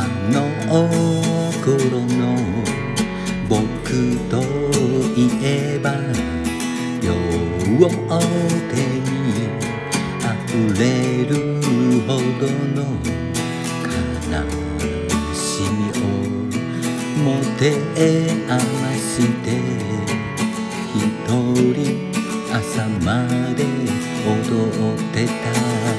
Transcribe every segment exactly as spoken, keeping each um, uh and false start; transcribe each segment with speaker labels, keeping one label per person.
Speaker 1: あの頃の僕といえば両手に溢れるほどの悲しみを持て余して一人朝まで踊ってた。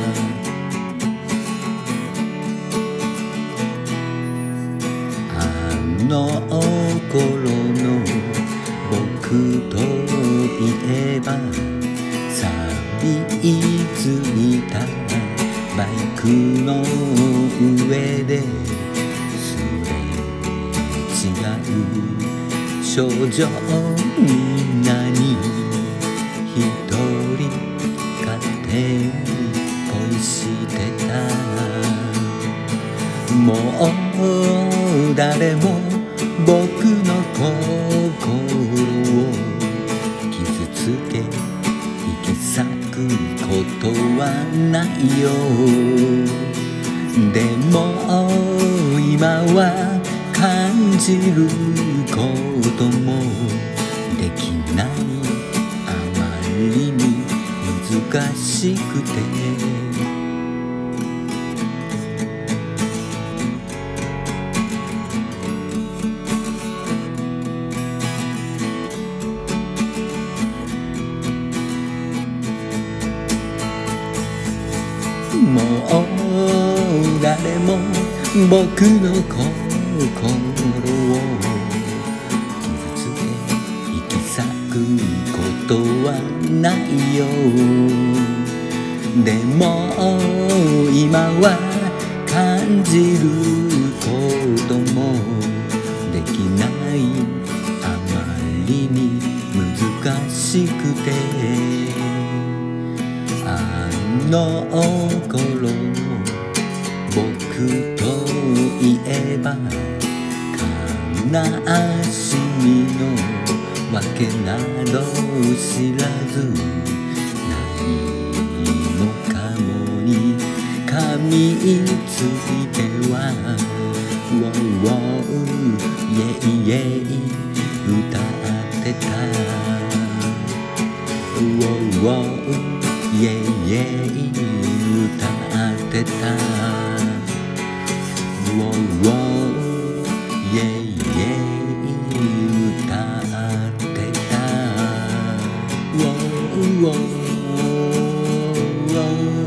Speaker 1: あの頃の僕といえば錆びついたバイクの上ですれ違う少女みんなに一人勝手に恋してた。もう誰も僕の心を傷つけ引き裂くことはないよ。でも今は感じることもできない。あまりに難しくてもう誰も僕の心を傷つけ引き裂くことはないよ。でも今は感じることもできない。あまりに難しくてあの頃の僕といえば悲しみのわけなど知らず何もかもに噛みついてはウォウウォウイェイイェイ歌ってた。ウォウウォウイェイイェイ歌ってた。ウォウウォウイェイイェイ歌ってた。ウォウウォウ